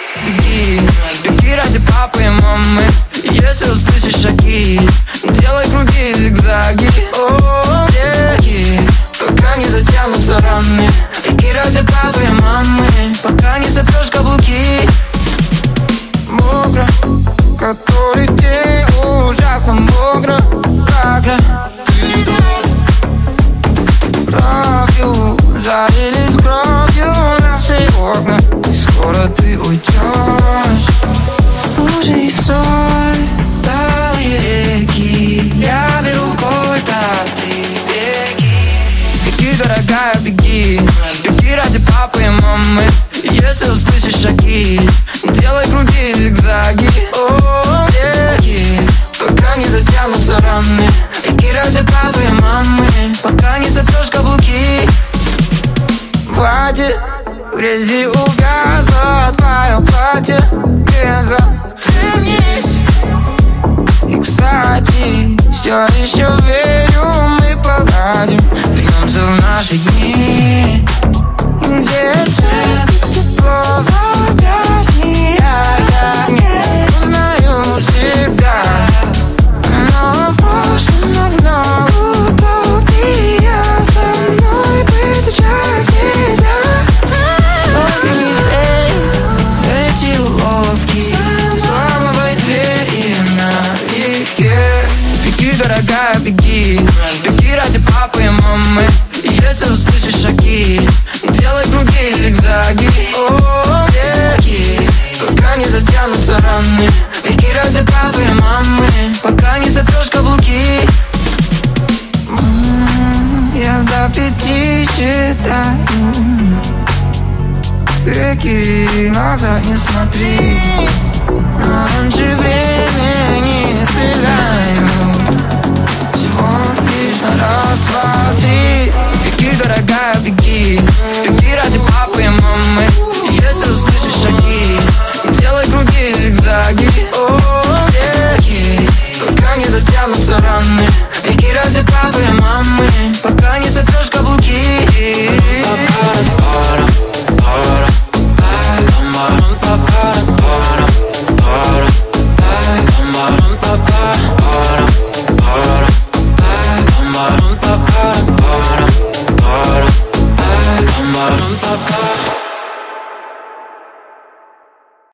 Беги, беги ради папы и мамы. Если услышишь шаги, делай круги и зигзаги. Беги, пока не затянутся раны. Беги ради папы и мамы, пока не сотрешь каблуки. Мокро, который день ужасно мокро. Капля кровью залились кровью на все окна. И скоро ты уйдешь в лужи и соль, талые реки. Я беру кольт, а ты беги. Беги, дорогая, беги. Беги ради папы и мамы. Если услышишь шаги, делай круги и зигзаги. Беги, пока не затянутся раны. Беги ради папы и мамы, пока не сотрешь каблуки. В воде, в грязи увязло твое платье. Безохранись. И, кстати, все еще верю, мы погладим. Вернемся в наши дни, где свет, тепло в объятии. Я не узнаю себя, но в прошлом давно утопия. Со мной быть сейчас нельзя. Только не верь, эти уловки. Взламывай двери налегке. Беги, дорогая, беги. Беги ради папы и мамы. Если услышишь шаги, делай круги и зигзаги. Беги, пока не затянутся раны. Беги ради папы и мамы, пока не сотрешь каблуки. Я до 5 считаю. Беги, назад не смотри, но раньше времени стреляй.